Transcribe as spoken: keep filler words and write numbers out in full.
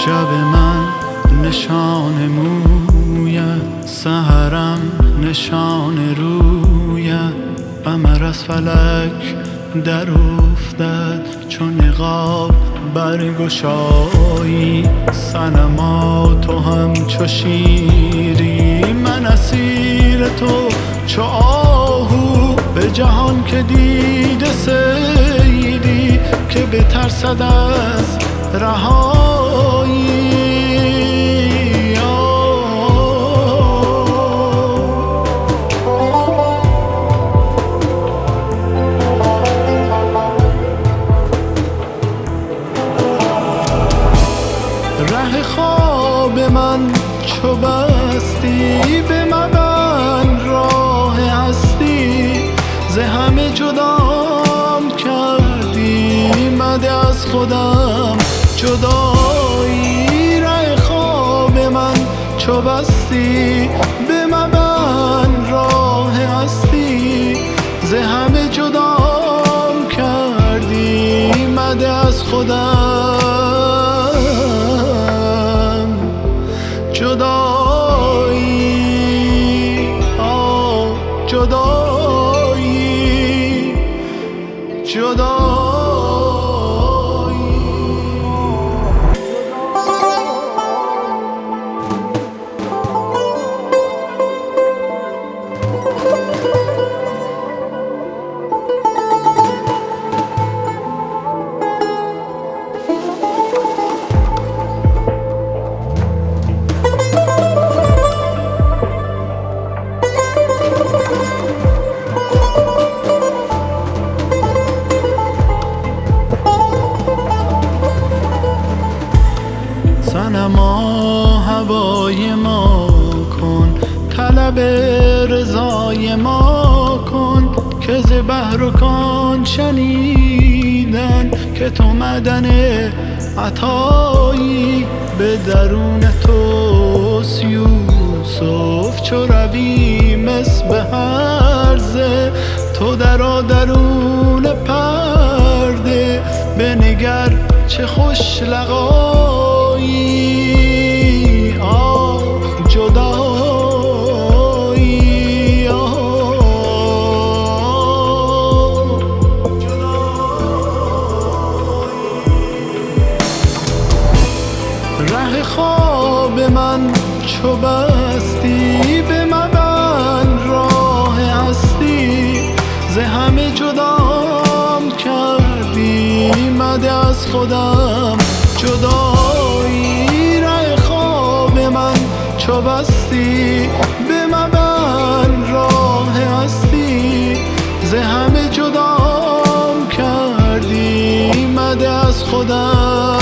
شب من نشان مویه، سحرم نشان رویه. قمر از فلک در افتد چون نقاب برگشایی. صنما تو هم چو شیری، من اسیر تو چو آهو. به جهان که دیده صیدی که بترسد از رهایی. ره خواب من چو بستی، به مبند راه هستی. ز همه جدام کردی، مده از خودم جدایی. ره خواب من چو بستی، به مبند راه هستی. ز همه جدام کردی، مده از خودم جدایی. آه جدایی جدایی. صنما هوای ما کن، طلب رضای ما کن. که ز بحر و کان شنیدن که تو معدن عطایی. به درون توست یوسف چو روی مس به هرزه. تو درآ درون پرده، بنگر چه خوش لقایی. آه جدایی. آه ره خواب من چو بستی، به مبند راه هستی. ز همه جدام کردی، مده از خودم جدایی. ره خواب من چو بستی، به مبند راه هستی. ز همه جدام کردی، مده از خودم